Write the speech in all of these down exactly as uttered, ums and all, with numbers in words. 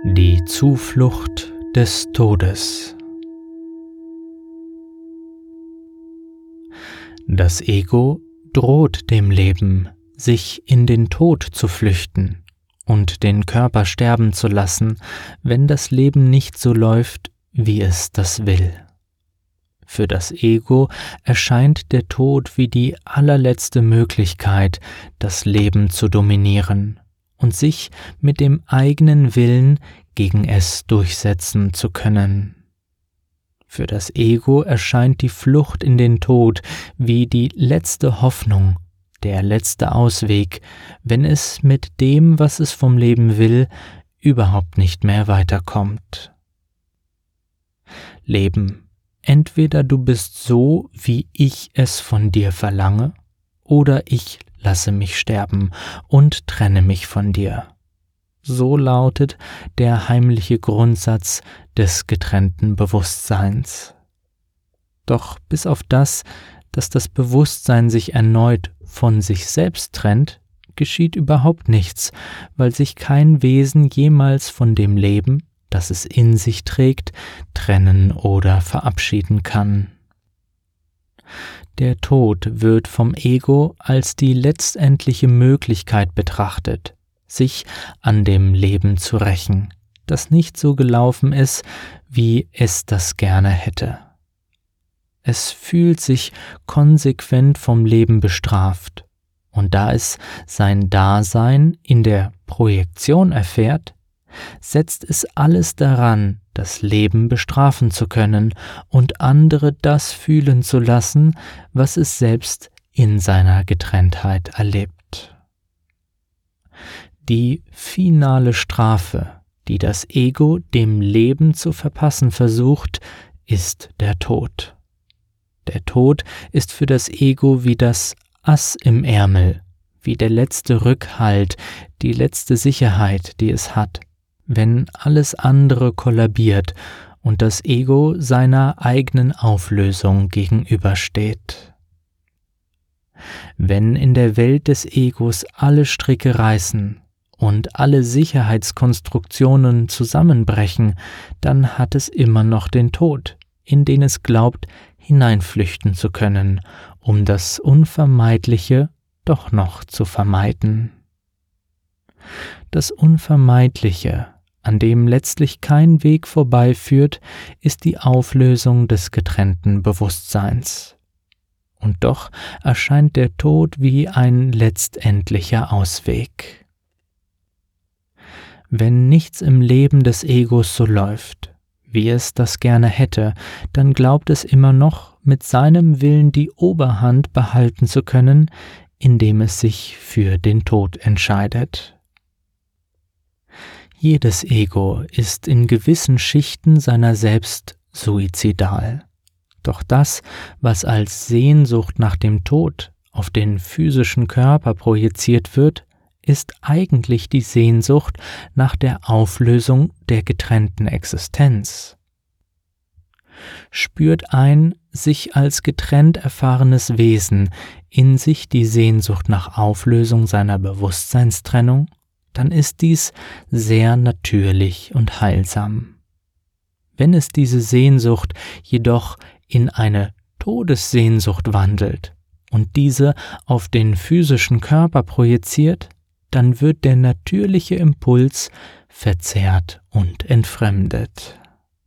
Die Zuflucht des Todes. Das Ego droht dem Leben, sich in den Tod zu flüchten und den Körper sterben zu lassen, wenn das Leben nicht so läuft, wie es das will. Für das Ego erscheint der Tod wie die allerletzte Möglichkeit, das Leben zu dominieren und sich mit dem eigenen Willen gegen es durchsetzen zu können. Für das Ego erscheint die Flucht in den Tod wie die letzte Hoffnung, der letzte Ausweg, wenn es mit dem, was es vom Leben will, überhaupt nicht mehr weiterkommt. Leben. Entweder du bist so, wie ich es von dir verlange, oder ich lasse mich sterben und trenne mich von dir. So lautet der heimliche Grundsatz des getrennten Bewusstseins. Doch bis auf das, dass das Bewusstsein sich erneut von sich selbst trennt, geschieht überhaupt nichts, weil sich kein Wesen jemals von dem Leben, das es in sich trägt, trennen oder verabschieden kann. Der Tod wird vom Ego als die letztendliche Möglichkeit betrachtet, sich an dem Leben zu rächen, das nicht so gelaufen ist, wie es das gerne hätte. Es fühlt sich konsequent vom Leben bestraft, und da es sein Dasein in der Projektion erfährt, setzt es alles daran, das Leben bestrafen zu können und andere das fühlen zu lassen, was es selbst in seiner Getrenntheit erlebt. Die finale Strafe, die das Ego dem Leben zu verpassen versucht, ist der Tod. Der Tod ist für das Ego wie das Ass im Ärmel, wie der letzte Rückhalt, die letzte Sicherheit, die es hat, wenn alles andere kollabiert und das Ego seiner eigenen Auflösung gegenübersteht. Wenn in der Welt des Egos alle Stricke reißen und alle Sicherheitskonstruktionen zusammenbrechen, dann hat es immer noch den Tod, in den es glaubt, hineinflüchten zu können, um das Unvermeidliche doch noch zu vermeiden. Das Unvermeidliche, an dem letztlich kein Weg vorbeiführt, ist die Auflösung des getrennten Bewusstseins. Und doch erscheint der Tod wie ein letztendlicher Ausweg. Wenn nichts im Leben des Egos so läuft, wie es das gerne hätte, dann glaubt es immer noch, mit seinem Willen die Oberhand behalten zu können, indem es sich für den Tod entscheidet. Jedes Ego ist in gewissen Schichten seiner selbst suizidal. Doch das, was als Sehnsucht nach dem Tod auf den physischen Körper projiziert wird, ist eigentlich die Sehnsucht nach der Auflösung der getrennten Existenz. Spürt ein sich als getrennt erfahrenes Wesen in sich die Sehnsucht nach Auflösung seiner Bewusstseinstrennung, dann ist dies sehr natürlich und heilsam. Wenn es diese Sehnsucht jedoch in eine Todessehnsucht wandelt und diese auf den physischen Körper projiziert, dann wird der natürliche Impuls verzerrt und entfremdet.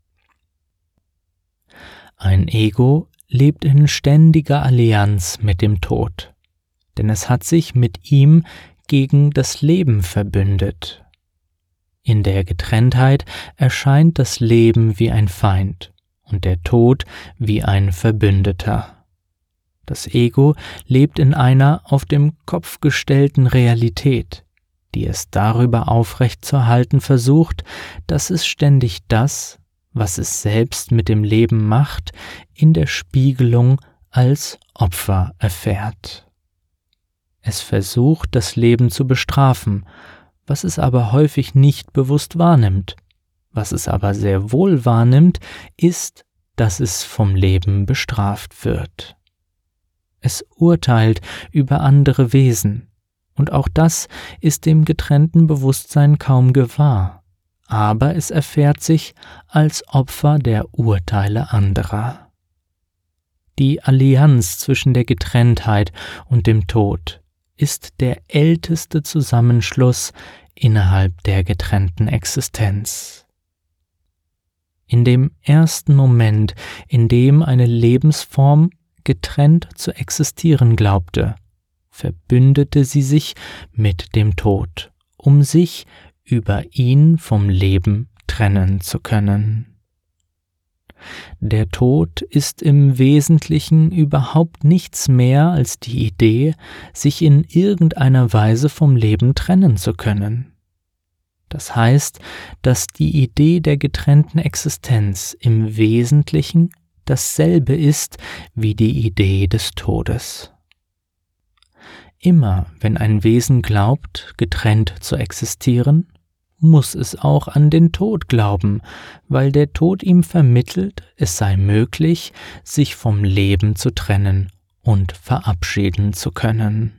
Ein Ego lebt in ständiger Allianz mit dem Tod, denn es hat sich mit ihm gegen das Leben verbündet. In der Getrenntheit erscheint das Leben wie ein Feind und der Tod wie ein Verbündeter. Das Ego lebt in einer auf dem Kopf gestellten Realität, die es darüber aufrechtzuerhalten versucht, dass es ständig das, was es selbst mit dem Leben macht, in der Spiegelung als Opfer erfährt. Es versucht, das Leben zu bestrafen, was es aber häufig nicht bewusst wahrnimmt. Was es aber sehr wohl wahrnimmt, ist, dass es vom Leben bestraft wird. Es urteilt über andere Wesen, und auch das ist dem getrennten Bewusstsein kaum gewahr. aber es erfährt sich als Opfer der Urteile anderer. Die Allianz zwischen der Getrenntheit und dem Tod ist der älteste Zusammenschluss innerhalb der getrennten Existenz. In dem ersten Moment, in dem eine Lebensform getrennt zu existieren glaubte, verbündete sie sich mit dem Tod, um sich über ihn vom Leben trennen zu können. Der Tod ist im Wesentlichen überhaupt nichts mehr als die Idee, sich in irgendeiner Weise vom Leben trennen zu können. Das heißt, dass die Idee der getrennten Existenz im Wesentlichen dasselbe ist wie die Idee des Todes. Immer wenn ein Wesen glaubt, getrennt zu existieren, muss es auch an den Tod glauben, weil der Tod ihm vermittelt, es sei möglich, sich vom Leben zu trennen und verabschieden zu können.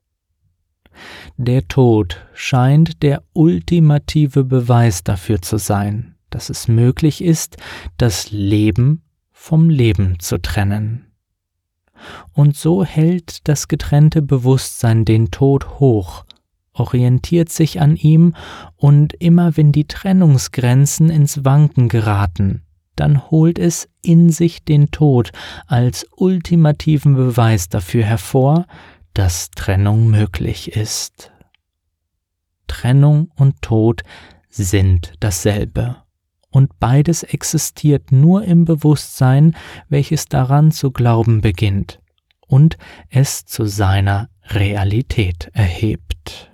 Der Tod scheint der ultimative Beweis dafür zu sein, dass es möglich ist, das Leben vom Leben zu trennen. Und so hält das getrennte Bewusstsein den Tod hoch, orientiert sich an ihm, und immer wenn die Trennungsgrenzen ins Wanken geraten, dann holt es in sich den Tod als ultimativen Beweis dafür hervor, dass Trennung möglich ist. Trennung und Tod sind dasselbe, und beides existiert nur im Bewusstsein, welches daran zu glauben beginnt und es zu seiner Realität erhebt.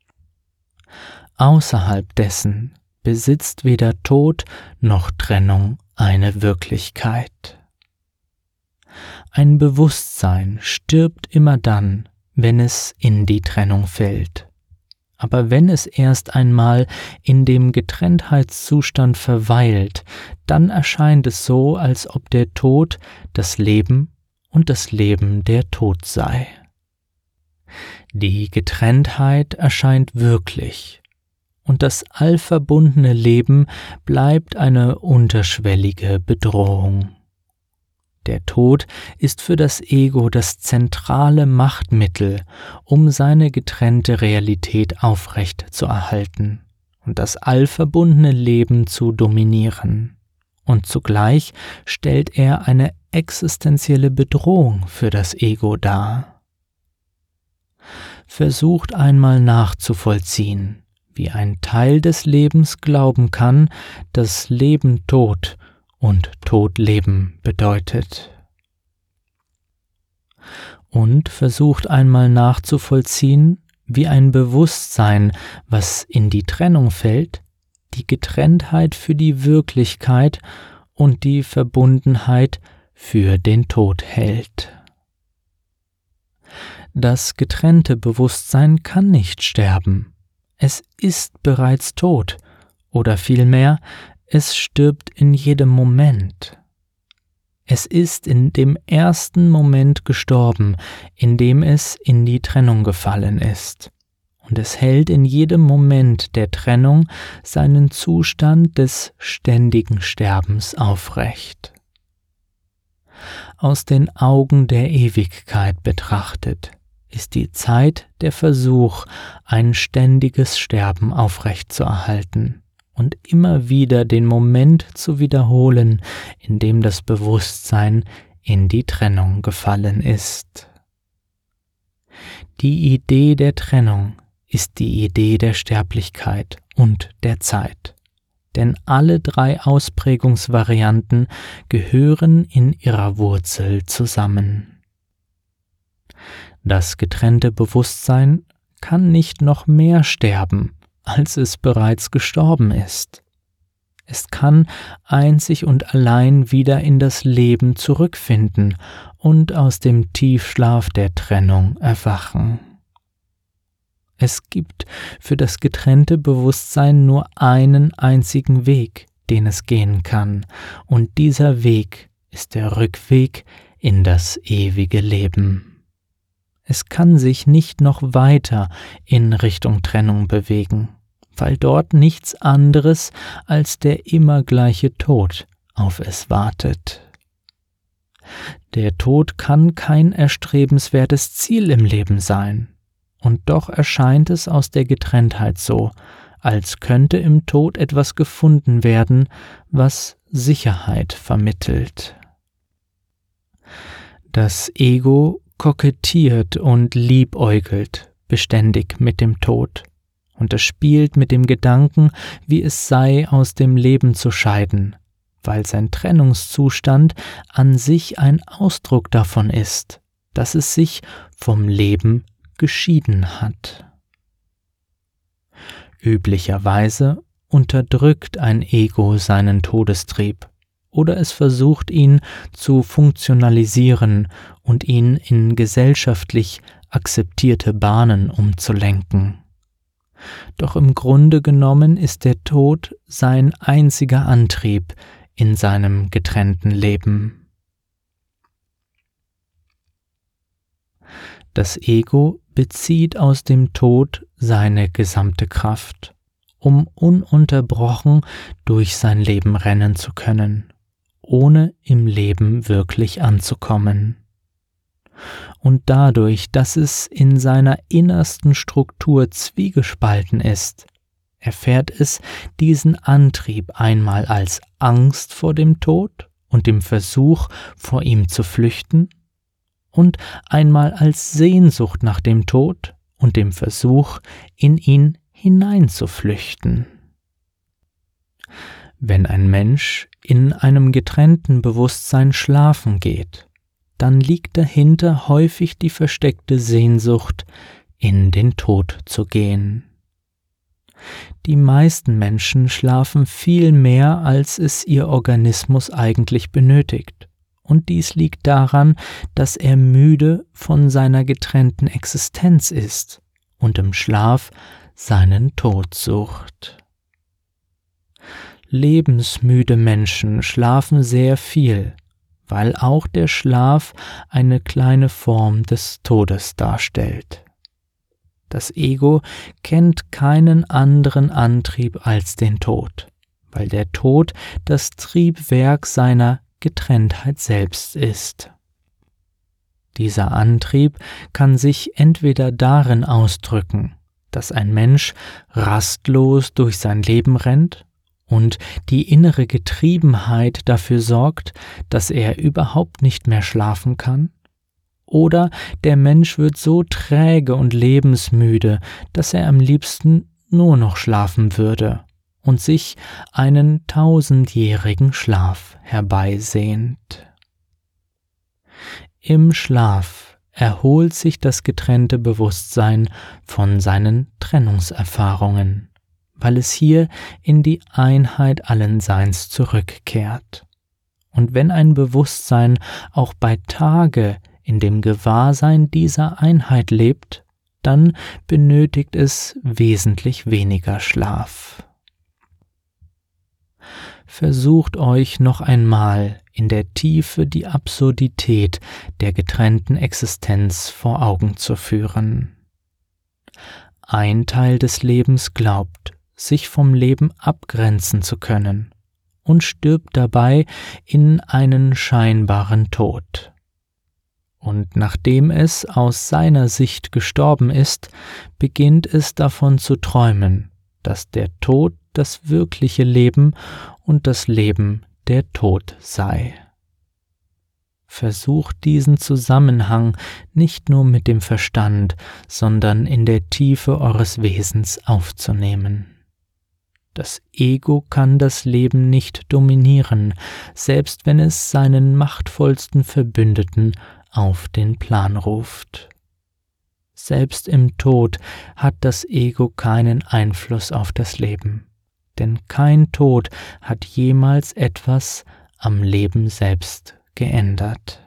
Außerhalb dessen besitzt weder Tod noch Trennung eine Wirklichkeit. Ein Bewusstsein stirbt immer dann, wenn es in die Trennung fällt. Aber wenn es erst einmal in dem Getrenntheitszustand verweilt, dann erscheint es so, als ob der Tod das Leben und das Leben der Tod sei. Die Getrenntheit erscheint wirklich, und das allverbundene Leben bleibt eine unterschwellige Bedrohung. Der Tod ist für das Ego das zentrale Machtmittel, um seine getrennte Realität aufrecht zu erhalten und das allverbundene Leben zu dominieren. Und zugleich stellt er eine existenzielle Bedrohung für das Ego dar. Versucht einmal nachzuvollziehen, wie ein Teil des Lebens glauben kann, dass Leben Tod und Tod Leben bedeutet. Und versucht einmal nachzuvollziehen, wie ein Bewusstsein, was in die Trennung fällt, die Getrenntheit für die Wirklichkeit und die Verbundenheit für den Tod hält. Das getrennte Bewusstsein kann nicht sterben. Es ist bereits tot, oder vielmehr, es stirbt in jedem Moment. Es ist in dem ersten Moment gestorben, in dem es in die Trennung gefallen ist. Und es hält in jedem Moment der Trennung seinen Zustand des ständigen Sterbens aufrecht. Aus den Augen der Ewigkeit betrachtet, ist die Zeit der Versuch, ein ständiges Sterben aufrechtzuerhalten und immer wieder den Moment zu wiederholen, in dem das Bewusstsein in die Trennung gefallen ist. Die Idee der Trennung ist die Idee der Sterblichkeit und der Zeit, denn alle drei Ausprägungsvarianten gehören in ihrer Wurzel zusammen. Das getrennte Bewusstsein kann nicht noch mehr sterben, als es bereits gestorben ist. Es kann einzig und allein wieder in das Leben zurückfinden und aus dem Tiefschlaf der Trennung erwachen. Es gibt für das getrennte Bewusstsein nur einen einzigen Weg, den es gehen kann, und dieser Weg ist der Rückweg in das ewige Leben. Es kann sich nicht noch weiter in Richtung Trennung bewegen, weil dort nichts anderes als der immer gleiche Tod auf es wartet. Der Tod kann kein erstrebenswertes Ziel im Leben sein, und doch erscheint es aus der Getrenntheit so, als könnte im Tod etwas gefunden werden, was Sicherheit vermittelt. Das Ego kokettiert und liebäugelt beständig mit dem Tod, und es spielt mit dem Gedanken, wie es sei, aus dem Leben zu scheiden, weil sein Trennungszustand an sich ein Ausdruck davon ist, dass es sich vom Leben geschieden hat. Üblicherweise unterdrückt ein Ego seinen Todestrieb, oder es versucht ihn zu funktionalisieren und ihn in gesellschaftlich akzeptierte Bahnen umzulenken. Doch im Grunde genommen ist der Tod sein einziger Antrieb in seinem getrennten Leben. Das Ego bezieht aus dem Tod seine gesamte Kraft, um ununterbrochen durch sein Leben rennen zu können, ohne im Leben wirklich anzukommen. Und dadurch, dass es in seiner innersten Struktur zwiegespalten ist, erfährt es diesen Antrieb einmal als Angst vor dem Tod und dem Versuch, vor ihm zu flüchten, und einmal als Sehnsucht nach dem Tod und dem Versuch, in ihn hineinzuflüchten. Wenn ein Mensch in einem getrennten Bewusstsein schlafen geht, dann liegt dahinter häufig die versteckte Sehnsucht, in den Tod zu gehen. Die meisten Menschen schlafen viel mehr, als es ihr Organismus eigentlich benötigt, und dies liegt daran, dass er müde von seiner getrennten Existenz ist und im Schlaf seinen Tod sucht. Lebensmüde Menschen schlafen sehr viel, weil auch der Schlaf eine kleine Form des Todes darstellt. Das Ego kennt keinen anderen Antrieb als den Tod, weil der Tod das Triebwerk seiner Getrenntheit selbst ist. Dieser Antrieb kann sich entweder darin ausdrücken, dass ein Mensch rastlos durch sein Leben rennt und die innere Getriebenheit dafür sorgt, dass er überhaupt nicht mehr schlafen kann, oder der Mensch wird so träge und lebensmüde, dass er am liebsten nur noch schlafen würde und sich einen tausendjährigen Schlaf herbeisehnt. Im Schlaf erholt sich das getrennte Bewusstsein von seinen Trennungserfahrungen, weil es hier in die Einheit allen Seins zurückkehrt. Und wenn ein Bewusstsein auch bei Tage in dem Gewahrsein dieser Einheit lebt, dann benötigt es wesentlich weniger Schlaf. Versucht euch noch einmal in der Tiefe die Absurdität der getrennten Existenz vor Augen zu führen. Ein Teil des Lebens glaubt, sich vom Leben abgrenzen zu können und stirbt dabei in einen scheinbaren Tod. Und nachdem es aus seiner Sicht gestorben ist, beginnt es davon zu träumen, dass der Tod das wirkliche Leben und das Leben der Tod sei. Versucht diesen Zusammenhang nicht nur mit dem Verstand, sondern in der Tiefe eures Wesens aufzunehmen. Das Ego kann das Leben nicht dominieren, selbst wenn es seinen machtvollsten Verbündeten auf den Plan ruft. Selbst im Tod hat das Ego keinen Einfluss auf das Leben, denn kein Tod hat jemals etwas am Leben selbst geändert.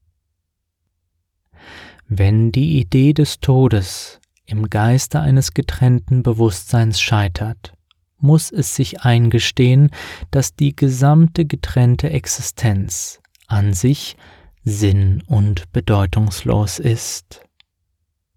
Wenn die Idee des Todes im Geiste eines getrennten Bewusstseins scheitert, muss es sich eingestehen, dass die gesamte getrennte Existenz an sich sinn- und bedeutungslos ist.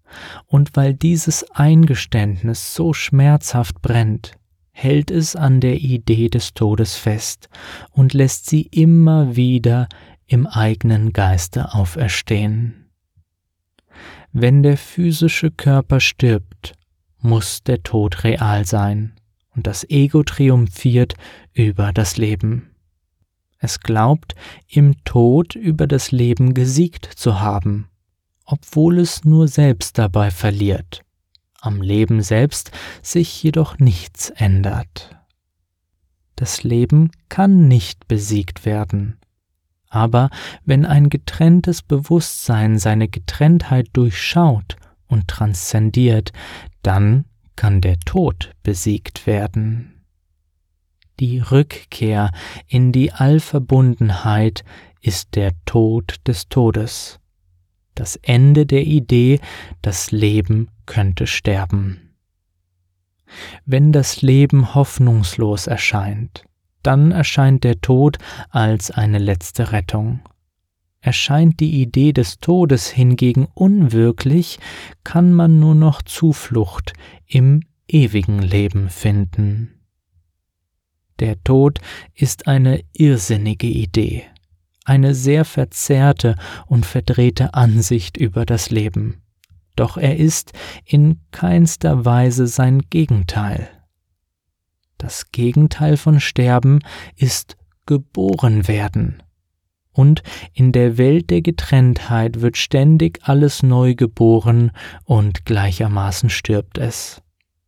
Und weil dieses Eingeständnis so schmerzhaft brennt, hält es an der Idee des Todes fest und lässt sie immer wieder im eigenen Geiste auferstehen. Wenn der physische Körper stirbt, muss der Tod real sein und das Ego triumphiert über das Leben. Es glaubt, im Tod über das Leben gesiegt zu haben, obwohl es nur selbst dabei verliert, am Leben selbst sich jedoch nichts ändert. Das Leben kann nicht besiegt werden, aber wenn ein getrenntes Bewusstsein seine Getrenntheit durchschaut und transzendiert, dann kann der Tod besiegt werden. Die Rückkehr in die Allverbundenheit ist der Tod des Todes, das Ende der Idee, das Leben könnte sterben. Wenn das Leben hoffnungslos erscheint, dann erscheint der Tod als eine letzte Rettung. Erscheint die Idee des Todes hingegen unwirklich, kann man nur noch Zuflucht im ewigen Leben finden. Der Tod ist eine irrsinnige Idee, eine sehr verzerrte und verdrehte Ansicht über das Leben. Doch er ist in keinster Weise sein Gegenteil. Das Gegenteil von Sterben ist geboren werden. Und in der Welt der Getrenntheit wird ständig alles neu geboren und gleichermaßen stirbt es.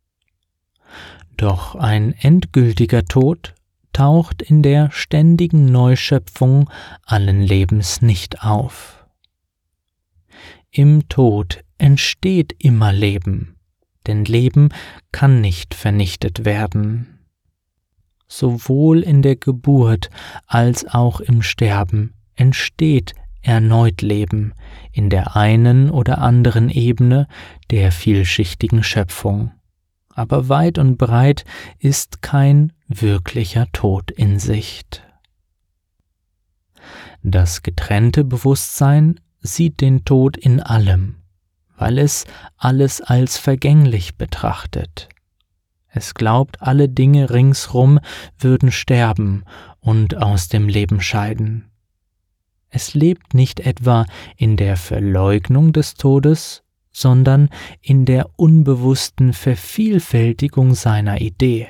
Doch ein endgültiger Tod taucht in der ständigen Neuschöpfung allen Lebens nicht auf. Im Tod entsteht immer Leben, denn Leben kann nicht vernichtet werden. Sowohl in der Geburt als auch im Sterben entsteht erneut Leben in der einen oder anderen Ebene der vielschichtigen Schöpfung. Aber weit und breit ist kein wirklicher Tod in Sicht. Das getrennte Bewusstsein sieht den Tod in allem, weil es alles als vergänglich betrachtet. Es glaubt, alle Dinge ringsrum würden sterben und aus dem Leben scheiden. Es lebt nicht etwa in der Verleugnung des Todes, sondern in der unbewussten Vervielfältigung seiner Idee.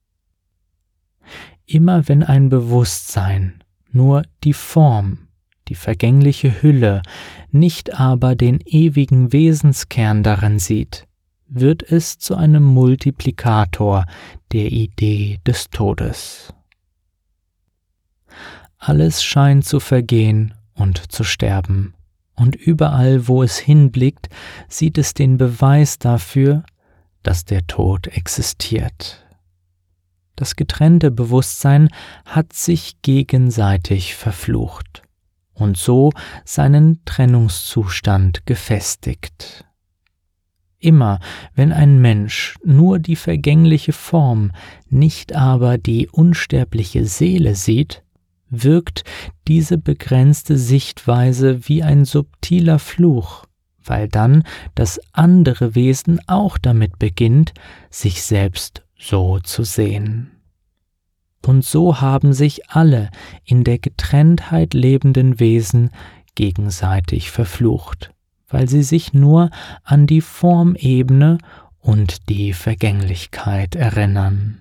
Immer wenn ein Bewusstsein nur die Form, die vergängliche Hülle, nicht aber den ewigen Wesenskern darin sieht, wird es zu einem Multiplikator der Idee des Todes. Alles scheint zu vergehen und zu sterben, und überall, wo es hinblickt, sieht es den Beweis dafür, dass der Tod existiert. Das getrennte Bewusstsein hat sich gegenseitig verflucht und so seinen Trennungszustand gefestigt. Immer, wenn ein Mensch nur die vergängliche Form, nicht aber die unsterbliche Seele sieht, wirkt diese begrenzte Sichtweise wie ein subtiler Fluch, weil dann das andere Wesen auch damit beginnt, sich selbst so zu sehen. Und so haben sich alle in der Getrenntheit lebenden Wesen gegenseitig verflucht, weil sie sich nur an die Formebene und die Vergänglichkeit erinnern.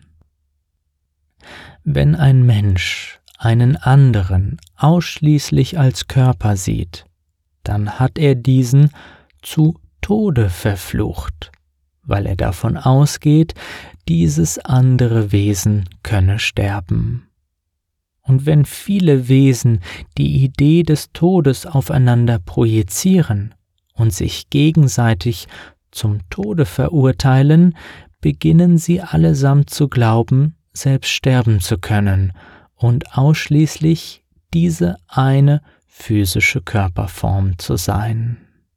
Wenn ein Mensch einen anderen ausschließlich als Körper sieht, dann hat er diesen zu Tode verflucht, weil er davon ausgeht, dieses andere Wesen könne sterben. Und wenn viele Wesen die Idee des Todes aufeinander projizieren und sich gegenseitig zum Tode verurteilen, beginnen sie allesamt zu glauben, selbst sterben zu können und ausschließlich diese eine physische Körperform zu sein.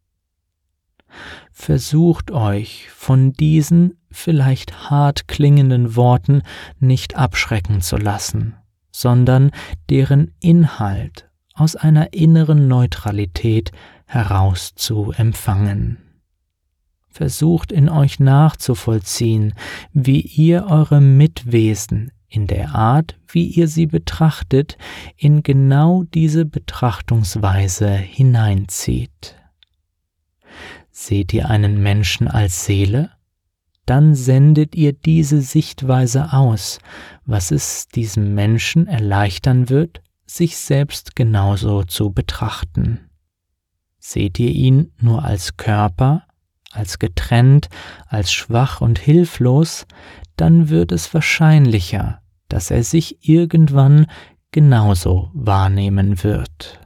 Versucht euch von diesen vielleicht hart klingenden Worten nicht abschrecken zu lassen, sondern deren Inhalt aus einer inneren Neutralität heraus zu empfangen. versucht in euch nachzuvollziehen, wie ihr eure Mitwesen in der Art, wie ihr sie betrachtet, in genau diese Betrachtungsweise hineinzieht. Seht ihr einen Menschen als Seele? Dann sendet ihr diese Sichtweise aus, was es diesem Menschen erleichtern wird, sich selbst genauso zu betrachten. Seht ihr ihn nur als Körper, als getrennt, als schwach und hilflos, dann wird es wahrscheinlicher, dass er sich irgendwann genauso wahrnehmen wird.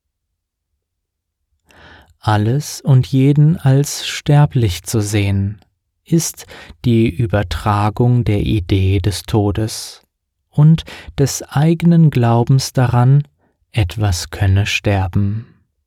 Alles und jeden als sterblich zu sehen, ist die Übertragung der Idee des Todes und des eigenen Glaubens daran, etwas könne sterben.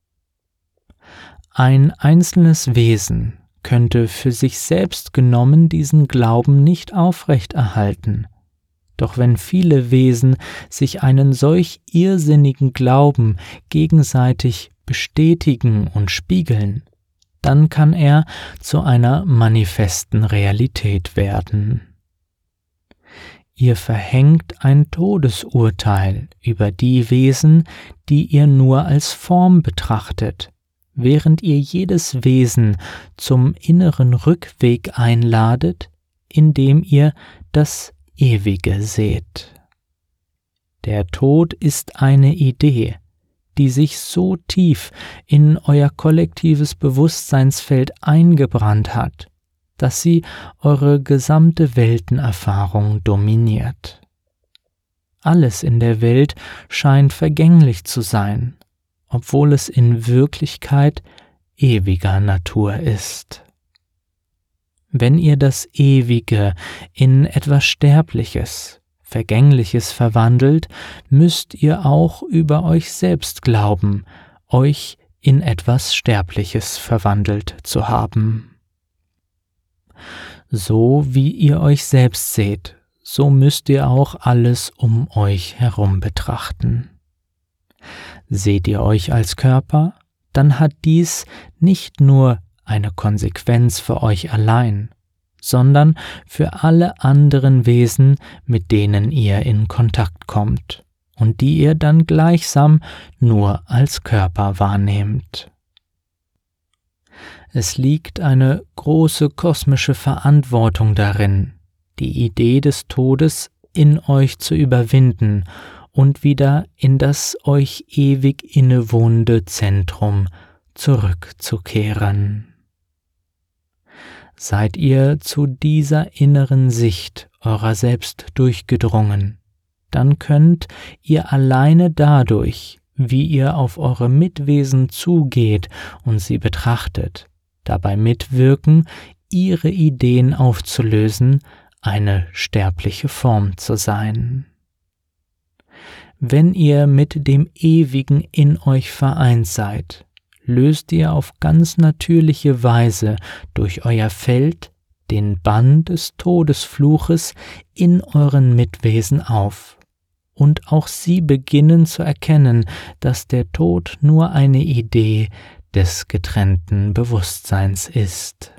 Ein einzelnes Wesen könnte für sich selbst genommen diesen Glauben nicht aufrechterhalten. Doch wenn viele Wesen sich einen solch irrsinnigen Glauben gegenseitig bestätigen und spiegeln, dann kann er zu einer manifesten Realität werden. Ihr verhängt ein Todesurteil über die Wesen, die ihr nur als Form betrachtet, während ihr jedes Wesen zum inneren Rückweg einladet, indem ihr das Ewige seht. Der Tod ist eine Idee, die sich so tief in euer kollektives Bewusstseinsfeld eingebrannt hat, dass sie eure gesamte Weltenerfahrung dominiert. Alles in der Welt scheint vergänglich zu sein, obwohl es in Wirklichkeit ewiger Natur ist. Wenn ihr das Ewige in etwas Sterbliches, Vergängliches verwandelt, müsst ihr auch über euch selbst glauben, euch in etwas Sterbliches verwandelt zu haben. So wie ihr euch selbst seht, so müsst ihr auch alles um euch herum betrachten. Seht ihr euch als Körper, dann hat dies nicht nur eine Konsequenz für euch allein, sondern für alle anderen Wesen, mit denen ihr in Kontakt kommt und die ihr dann gleichsam nur als Körper wahrnehmt. Es liegt eine große kosmische Verantwortung darin, die Idee des Todes in euch zu überwinden und wieder in das euch ewig innewohnende Zentrum zurückzukehren. Seid ihr zu dieser inneren Sicht eurer selbst durchgedrungen, dann könnt ihr alleine dadurch, wie ihr auf eure Mitwesen zugeht und sie betrachtet, dabei mitwirken, ihre Ideen aufzulösen, eine sterbliche Form zu sein. Wenn ihr mit dem Ewigen in euch vereint seid, löst ihr auf ganz natürliche Weise durch euer Feld den Bann des Todesfluches in euren Mitwesen auf, und auch sie beginnen zu erkennen, dass der Tod nur eine Idee des getrennten Bewusstseins ist.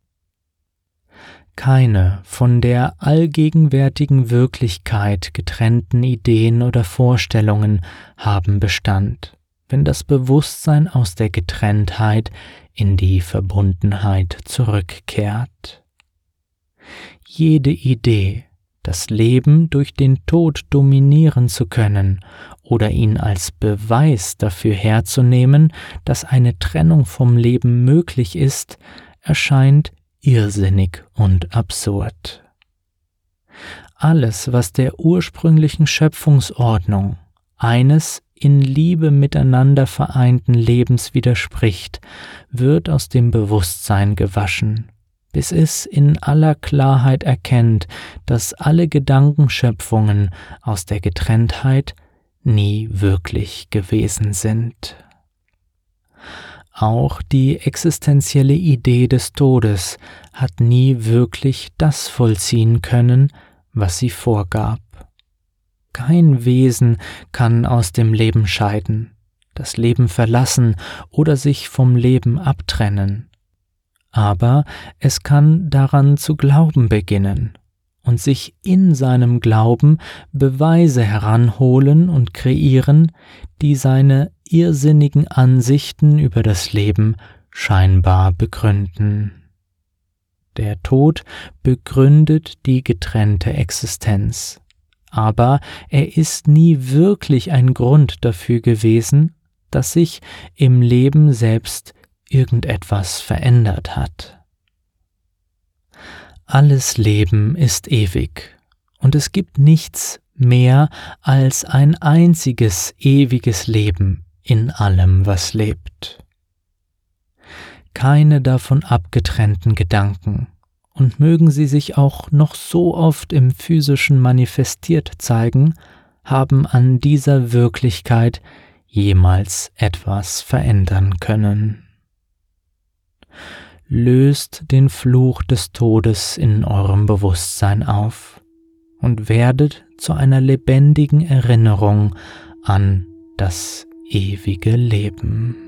Keine von der allgegenwärtigen Wirklichkeit getrennten Ideen oder Vorstellungen haben Bestand, wenn das Bewusstsein aus der Getrenntheit in die Verbundenheit zurückkehrt. Jede Idee, das Leben durch den Tod dominieren zu können oder ihn als Beweis dafür herzunehmen, dass eine Trennung vom Leben möglich ist, erscheint irrsinnig und absurd. Alles, was der ursprünglichen Schöpfungsordnung eines in Liebe miteinander vereinten Lebens widerspricht, wird aus dem Bewusstsein gewaschen, bis es in aller Klarheit erkennt, dass alle Gedankenschöpfungen aus der Getrenntheit nie wirklich gewesen sind. Auch die existenzielle Idee des Todes hat nie wirklich das vollziehen können, was sie vorgab. Kein Wesen kann aus dem Leben scheiden, das Leben verlassen oder sich vom Leben abtrennen. aber es kann daran zu glauben beginnen und sich in seinem Glauben Beweise heranholen und kreieren, die seine irrsinnigen Ansichten über das Leben scheinbar begründen. Der Tod begründet die getrennte Existenz, aber er ist nie wirklich ein Grund dafür gewesen, dass sich im Leben selbst irgendetwas verändert hat. Alles Leben ist ewig, und es gibt nichts mehr als ein einziges ewiges Leben in allem, was lebt. Keine davon abgetrennten Gedanken, und mögen sie sich auch noch so oft im Physischen manifestiert zeigen, haben an dieser Wirklichkeit jemals etwas verändern können. Löst den Fluch des Todes in eurem Bewusstsein auf und werdet zu einer lebendigen Erinnerung an das ewige Leben.